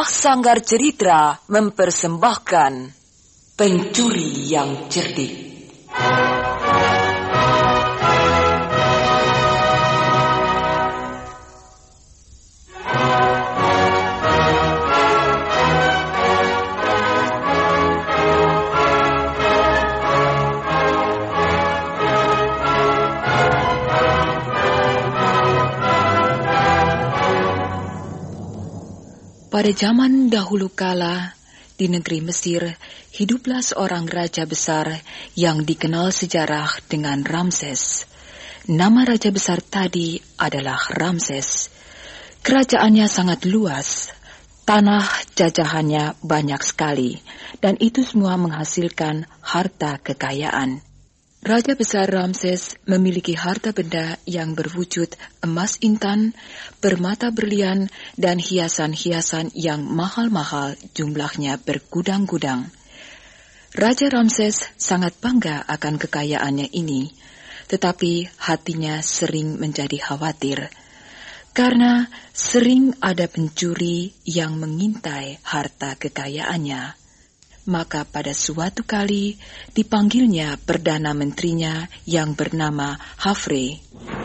Sebuah sanggar cerita mempersembahkan Pencuri yang Cerdik. Pada zaman dahulu kala, di negeri Mesir, hiduplah seorang raja besar yang dikenal sejarah dengan Ramses. Nama raja besar tadi adalah Ramses. Kerajaannya sangat luas, tanah jajahannya banyak sekali, dan itu semua menghasilkan harta kekayaan. Raja besar Ramses memiliki harta benda yang berwujud emas intan, permata berlian, dan hiasan-hiasan yang mahal-mahal jumlahnya bergudang-gudang. Raja Ramses sangat bangga akan kekayaannya ini, tetapi hatinya sering menjadi khawatir, karena sering ada pencuri yang mengintai harta kekayaannya. Maka pada suatu kali dipanggilnya Perdana Menterinya yang bernama Hafre.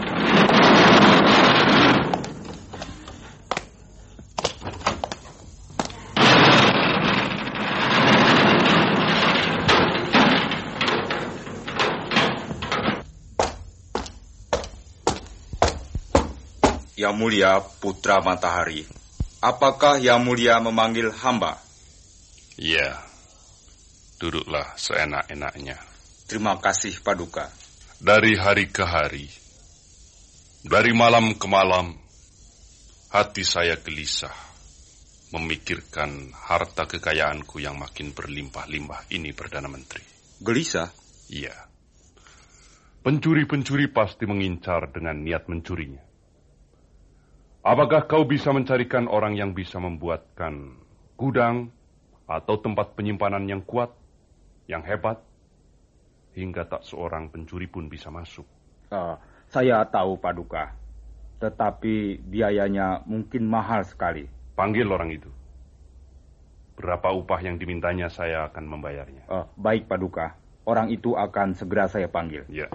Yang Mulia Putra Matahari, apakah Yang Mulia memanggil hamba? Ya. Duduklah seenak-enaknya. Terima kasih, Paduka. Dari hari ke hari, dari malam ke malam, hati saya gelisah memikirkan harta kekayaanku yang makin berlimpah-limpah ini, Perdana Menteri. Gelisah? Iya. Pencuri-pencuri pasti mengincar dengan niat mencurinya. Apakah kau bisa mencarikan orang yang bisa membuatkan gudang atau tempat penyimpanan yang kuat, yang hebat, hingga tak seorang pencuri pun bisa masuk? Saya tahu, Paduka. Tetapi biayanya mungkin mahal sekali. Panggil orang itu. Berapa upah yang dimintanya, saya akan membayarnya. Baik, Paduka. Orang itu akan segera saya panggil. Ya.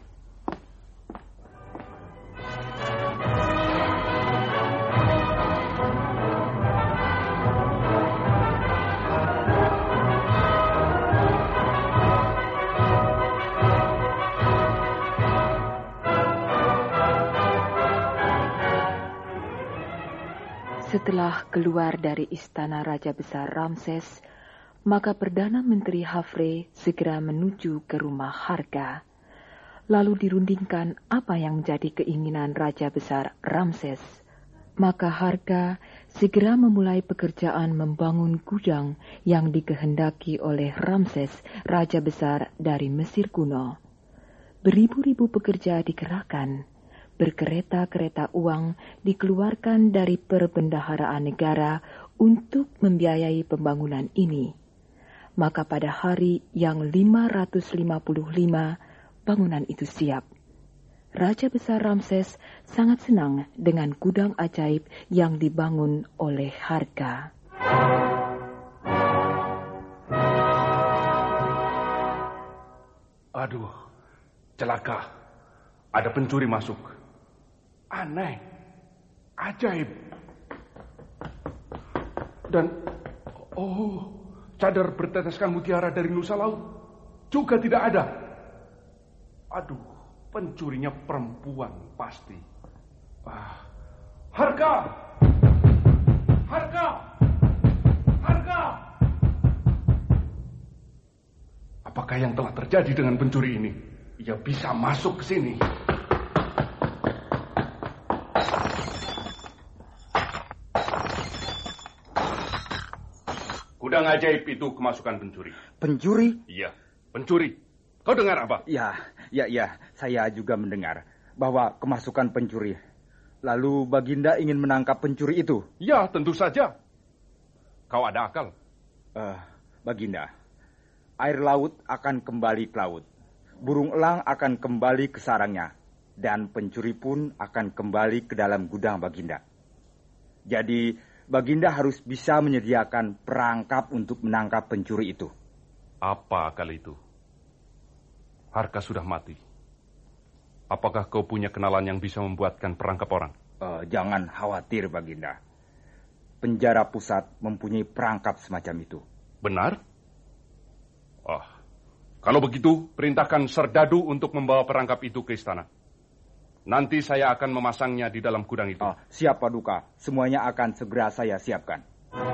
Setelah keluar dari istana Raja Besar Ramses, maka Perdana Menteri Hafre segera menuju ke rumah Harka. Lalu dirundingkan apa yang menjadi keinginan Raja Besar Ramses. Maka Harka segera memulai pekerjaan membangun gudang yang dikehendaki oleh Ramses, Raja Besar dari Mesir kuno. Beribu-ribu pekerja dikerahkan. Berkereta-kereta uang dikeluarkan dari perbendaharaan negara untuk membiayai pembangunan ini. Maka pada hari yang 555, bangunan itu siap. Raja Besar Ramses sangat senang dengan gudang ajaib yang dibangun oleh Harka. Aduh, celaka. Ada pencuri masuk. Aneh, ajaib. Dan, cadar berteteskan mutiara dari Nusa Laut juga tidak ada. Aduh, pencurinya perempuan pasti. Harka! Harka! Harka! Apakah yang telah terjadi dengan pencuri ini? Ia bisa masuk ke sini. Gudang ajaib itu kemasukan pencuri. Pencuri? Iya, pencuri. Kau dengar apa? Ya, saya juga mendengar bahwa kemasukan pencuri. Lalu Baginda ingin menangkap pencuri itu? Ya, tentu saja. Kau ada akal? Baginda, air laut akan kembali ke laut. Burung elang akan kembali ke sarangnya. Dan pencuri pun akan kembali ke dalam gudang Baginda. Jadi Baginda harus bisa menyediakan perangkap untuk menangkap pencuri itu. Apa kali itu? Harka sudah mati. Apakah kau punya kenalan yang bisa membuatkan perangkap orang? Jangan khawatir, Baginda. Penjara pusat mempunyai perangkap semacam itu. Benar? Kalau begitu, perintahkan Serdadu untuk membawa perangkap itu ke istana. Nanti saya akan memasangnya di dalam gudang itu. Siap, Paduka. Semuanya akan segera saya siapkan.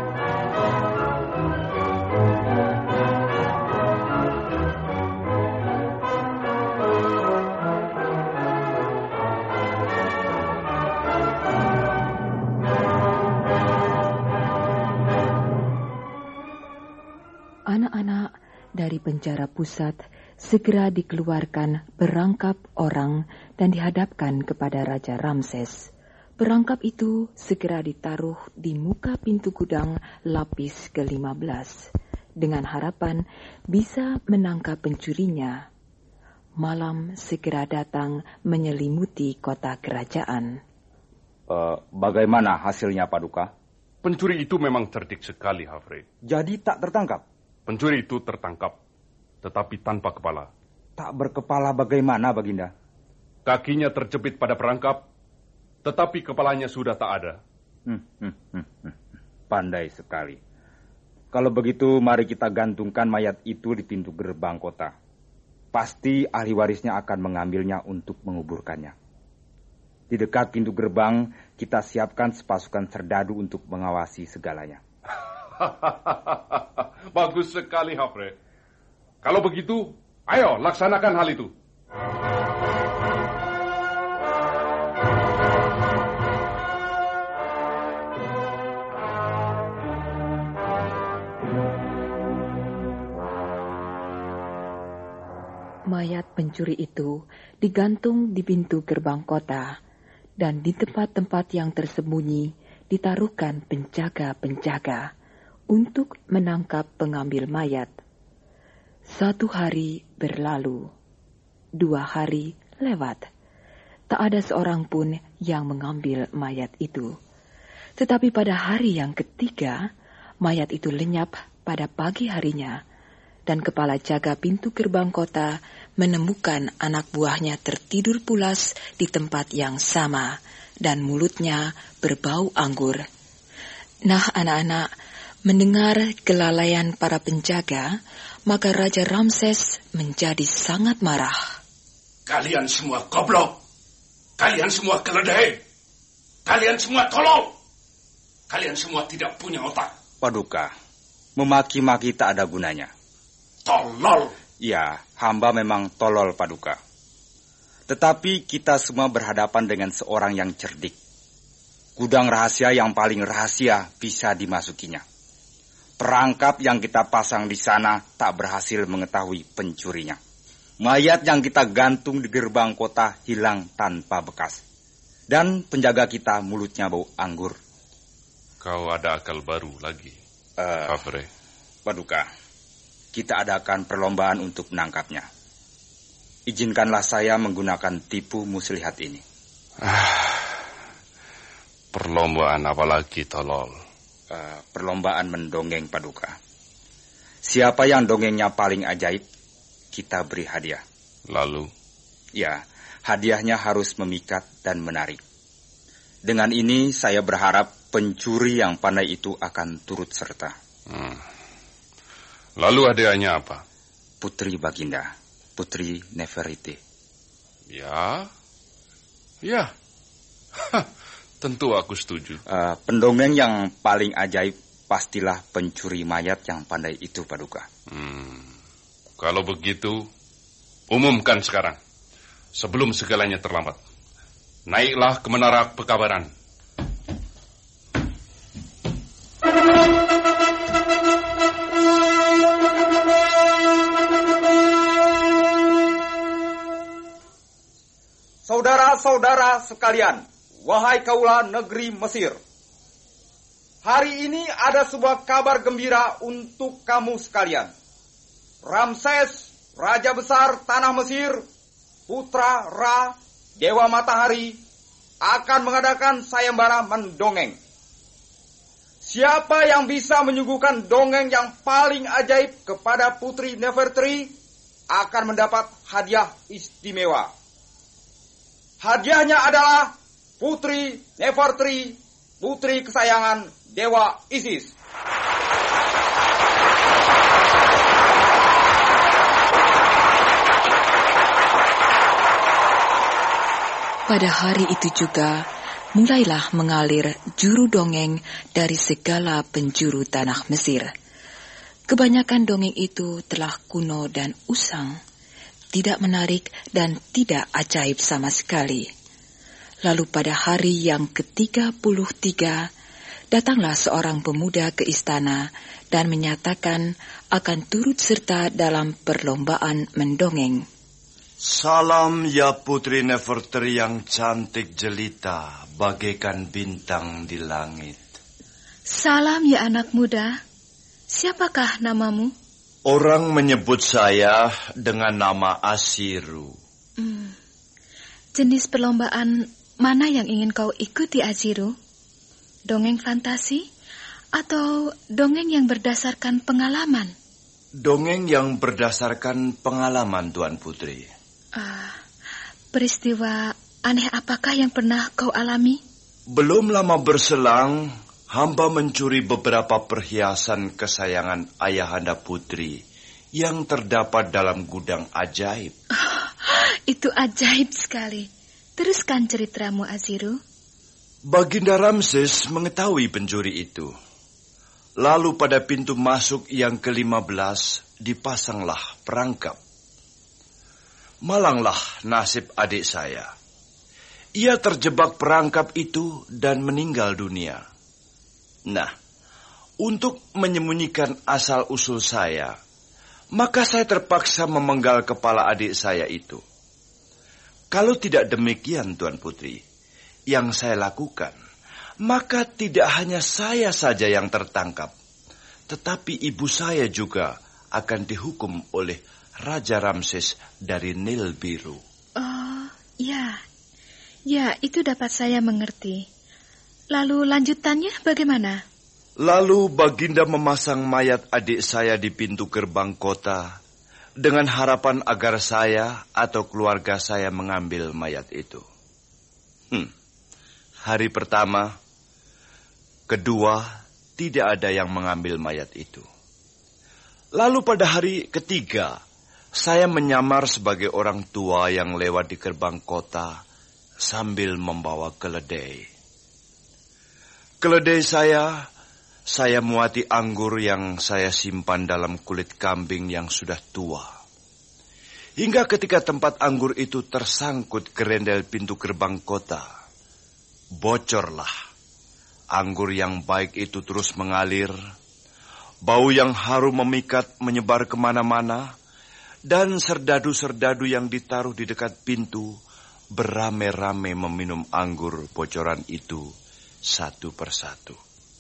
Anak-anak dari penjara pusat segera dikeluarkan berangkap orang dan dihadapkan kepada Raja Ramses. Perangkap itu segera ditaruh di muka pintu gudang lapis ke-15 dengan harapan bisa menangkap pencurinya. Malam segera datang menyelimuti kota kerajaan. Bagaimana hasilnya, Paduka? Pencuri itu memang cerdik sekali, Hafre. Jadi tak tertangkap? Pencuri itu tertangkap, tetapi tanpa kepala. Tak berkepala bagaimana, Baginda? Kakinya terjepit pada perangkap, tetapi kepalanya sudah tak ada. Pandai sekali. Kalau begitu, mari kita gantungkan mayat itu di pintu gerbang kota. Pasti ahli warisnya akan mengambilnya untuk menguburkannya. Di dekat pintu gerbang, kita siapkan sepasukan serdadu untuk mengawasi segalanya. Bagus sekali, Hafre. Kalau begitu, ayo laksanakan hal itu. Mayat pencuri itu digantung di pintu gerbang kota, dan di tempat-tempat yang tersembunyi ditaruhkan penjaga-penjaga untuk menangkap pengambil mayat. 1 hari berlalu, 2 hari lewat. Tak ada seorang pun yang mengambil mayat itu. Tetapi pada hari yang ketiga, mayat itu lenyap pada pagi harinya, dan kepala jaga pintu gerbang kota menemukan anak buahnya tertidur pulas di tempat yang sama, dan mulutnya berbau anggur. Nah, anak-anak, mendengar kelalaian para penjaga, maka Raja Ramses menjadi sangat marah. Kalian semua goblok. Kalian semua keledai. Kalian semua tolol. Kalian semua tidak punya otak. Paduka, memaki-maki tak ada gunanya. Tolol. Ya, hamba memang tolol, Paduka. Tetapi kita semua berhadapan dengan seorang yang cerdik. Gudang rahasia yang paling rahasia bisa dimasukinya. Perangkap yang kita pasang di sana tak berhasil mengetahui pencurinya. Mayat yang kita gantung di gerbang kota hilang tanpa bekas. Dan penjaga kita mulutnya bau anggur. Kau ada akal baru lagi, Hafre. Paduka, kita adakan perlombaan untuk menangkapnya. Izinkanlah saya menggunakan tipu muslihat ini. Perlombaan apa lagi, tolol? Perlombaan mendongeng, Paduka. Siapa yang dongengnya paling ajaib, kita beri hadiah. Lalu? Ya, hadiahnya harus memikat dan menarik. Dengan ini saya berharap pencuri yang pandai itu akan turut serta. Lalu hadiahnya apa? Putri Baginda, Putri Nefertiti. Ya. Tentu aku setuju. Pendongeng yang paling ajaib pastilah pencuri mayat yang pandai itu, Paduka. Kalau begitu, umumkan sekarang. Sebelum segalanya terlambat. Naiklah ke menara pekabaran. Saudara-saudara sekalian, wahai kaula negeri Mesir. Hari ini ada sebuah kabar gembira untuk kamu sekalian. Ramses, Raja Besar Tanah Mesir, Putra Ra, Dewa Matahari, akan mengadakan sayembara mendongeng. Siapa yang bisa menyuguhkan dongeng yang paling ajaib kepada Putri Nefertari akan mendapat hadiah istimewa. Hadiahnya adalah Putri Nefertari, putri kesayangan Dewa Isis. Pada hari itu juga, mulailah mengalir juru dongeng dari segala penjuru tanah Mesir. Kebanyakan dongeng itu telah kuno dan usang, tidak menarik dan tidak ajaib sama sekali. Lalu pada hari yang ke-33, datanglah seorang pemuda ke istana dan menyatakan akan turut serta dalam perlombaan mendongeng. Salam ya Putri Nefertari yang cantik jelita, bagaikan bintang di langit. Salam ya anak muda, siapakah namamu? Orang menyebut saya dengan nama Aziru. Jenis perlombaan mana yang ingin kau ikuti, Aziru? Dongeng fantasi atau dongeng yang berdasarkan pengalaman? Dongeng yang berdasarkan pengalaman, Tuan Putri. Peristiwa aneh apakah yang pernah kau alami? Belum lama berselang, hamba mencuri beberapa perhiasan kesayangan Ayahanda Putri yang terdapat dalam gudang ajaib. Itu ajaib sekali. Teruskan ceritamu, Aziru. Baginda Ramses mengetahui pencuri itu. Lalu pada pintu masuk yang ke-15 dipasanglah perangkap. Malanglah nasib adik saya. Ia terjebak perangkap itu dan meninggal dunia. Nah, untuk menyembunyikan asal-usul saya, maka saya terpaksa memenggal kepala adik saya itu. Kalau tidak demikian, Tuan Putri, yang saya lakukan, maka tidak hanya saya saja yang tertangkap, tetapi ibu saya juga akan dihukum oleh Raja Ramses dari Nil Biru. Oh, ya. Ya, itu dapat saya mengerti. Lalu lanjutannya bagaimana? Lalu Baginda memasang mayat adik saya di pintu gerbang kota dengan harapan agar saya atau keluarga saya mengambil mayat itu. Hari pertama, kedua, tidak ada yang mengambil mayat itu. Lalu pada hari ketiga, saya menyamar sebagai orang tua yang lewat di gerbang kota sambil membawa keledai. Keledai saya muati anggur yang saya simpan dalam kulit kambing yang sudah tua. Hingga ketika tempat anggur itu tersangkut gerendel pintu gerbang kota, bocorlah. Anggur yang baik itu terus mengalir, bau yang harum memikat menyebar kemana-mana, dan serdadu-serdadu yang ditaruh di dekat pintu beramai-ramai meminum anggur bocoran itu satu persatu.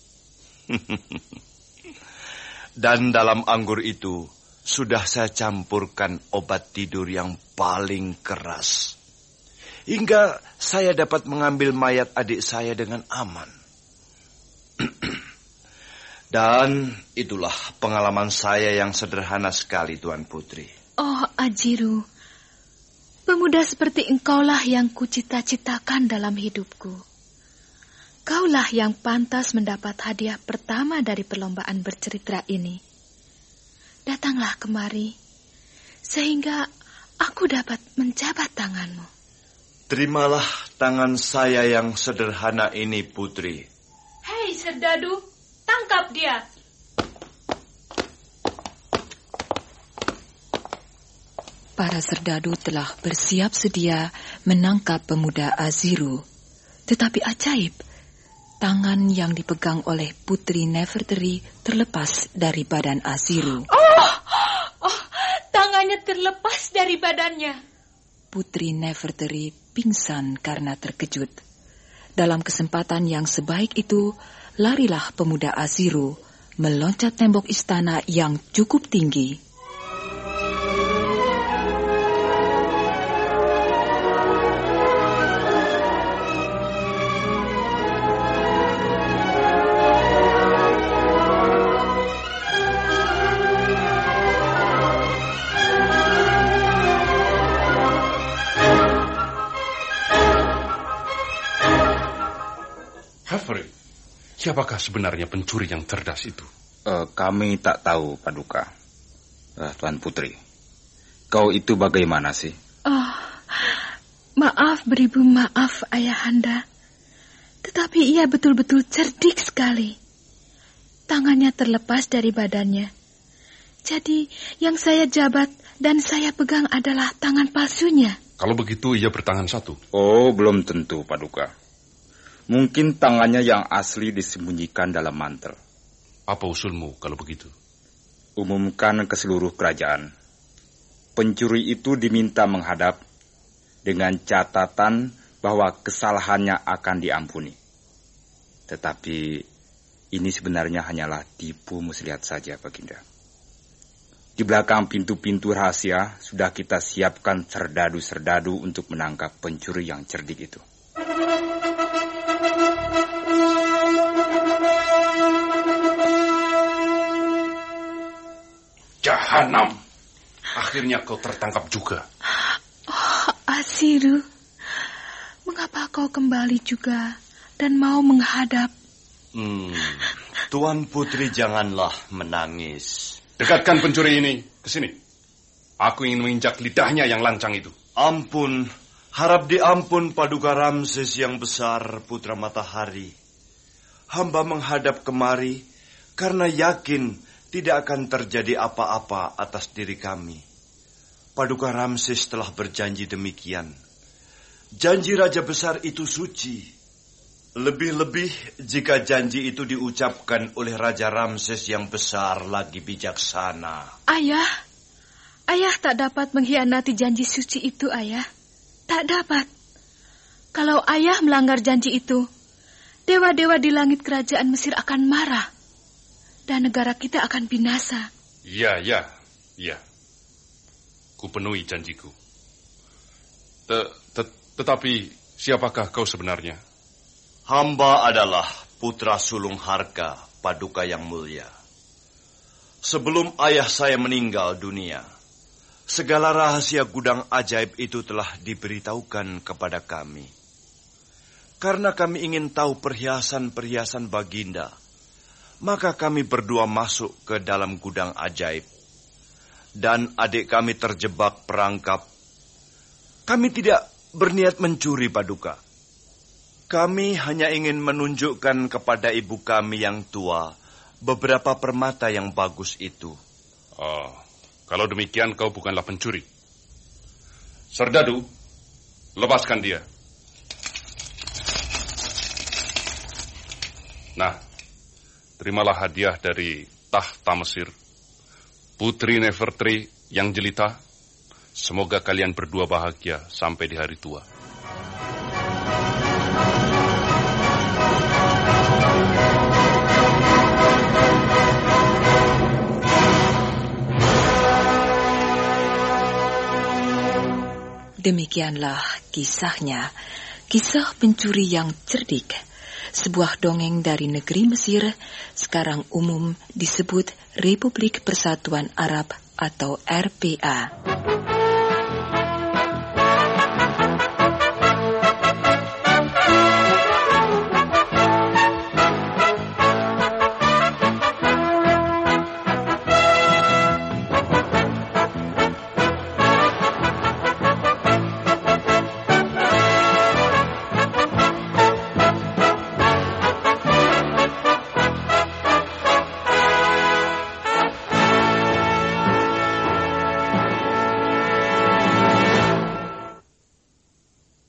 Dan dalam anggur itu sudah saya campurkan obat tidur yang paling keras, hingga saya dapat mengambil mayat adik saya dengan aman. Dan itulah pengalaman saya yang sederhana sekali, Tuan Putri. Oh, Aziru, pemuda seperti engkaulah yang kucita-citakan dalam hidupku. Kaulah yang pantas mendapat hadiah pertama dari perlombaan bercerita ini. Datanglah kemari, sehingga aku dapat menjabat tanganmu. Terimalah tangan saya yang sederhana ini, Putri. Hei, serdadu, tangkap dia. Para serdadu telah bersiap sedia menangkap pemuda Aziru. Tetapi ajaib, tangan yang dipegang oleh Putri Nefertari terlepas dari badan Aziru. Oh, tangannya terlepas dari badannya. Putri Nefertari pingsan karena terkejut. Dalam kesempatan yang sebaik itu, larilah pemuda Aziru meloncat tembok istana yang cukup tinggi. Siapakah sebenarnya pencuri yang cerdas itu? Kami tak tahu, Paduka. Tuan Putri, kau itu bagaimana sih? Oh, maaf beribu, maaf Ayahanda. Tetapi ia betul-betul cerdik sekali. Tangannya terlepas dari badannya. Jadi yang saya jabat dan saya pegang adalah tangan palsunya. Kalau begitu ia bertangan satu. Oh, belum tentu, Paduka. Mungkin tangannya yang asli disembunyikan dalam mantel. Apa usulmu kalau begitu? Umumkan ke seluruh kerajaan. Pencuri itu diminta menghadap dengan catatan bahwa kesalahannya akan diampuni. Tetapi ini sebenarnya hanyalah tipu muslihat saja, Baginda. Di belakang pintu-pintu rahasia sudah kita siapkan serdadu-serdadu untuk menangkap pencuri yang cerdik itu. Jahanam. Akhirnya kau tertangkap juga. Oh, Aziru, mengapa kau kembali juga dan mau menghadap? Tuan Putri janganlah menangis. Dekatkan pencuri ini ke sini. Aku ingin menginjak lidahnya yang lancang itu. Ampun, harap diampun Paduka Ramses yang besar, Putra Matahari. Hamba menghadap kemari karena yakin tidak akan terjadi apa-apa atas diri kami. Paduka Ramses telah berjanji demikian. Janji Raja Besar itu suci. Lebih-lebih jika janji itu diucapkan oleh Raja Ramses yang besar lagi bijaksana. Ayah tak dapat mengkhianati janji suci itu, Ayah. Tak dapat. Kalau Ayah melanggar janji itu, dewa-dewa di langit kerajaan Mesir akan marah. Dan negara kita akan binasa. Ya. Kupenuhi janjiku. Tetapi siapakah kau sebenarnya? Hamba adalah putra sulung Harka, Paduka yang mulia. Sebelum ayah saya meninggal dunia, segala rahasia gudang ajaib itu telah diberitahukan kepada kami. Karena kami ingin tahu perhiasan-perhiasan Baginda, maka kami berdua masuk ke dalam gudang ajaib. Dan adik kami terjebak perangkap. Kami tidak berniat mencuri, Paduka. Kami hanya ingin menunjukkan kepada ibu kami yang tua beberapa permata yang bagus itu. Oh, kalau demikian kau bukanlah pencuri. Serdadu, lepaskan dia. Nah, terimalah hadiah dari tahta Mesir, Putri Nefertri yang jelita. Semoga kalian berdua bahagia sampai di hari tua. Demikianlah kisahnya, kisah pencuri yang cerdik. Sebuah dongeng dari negeri Mesir, sekarang umum disebut Republik Persatuan Arab atau RPA.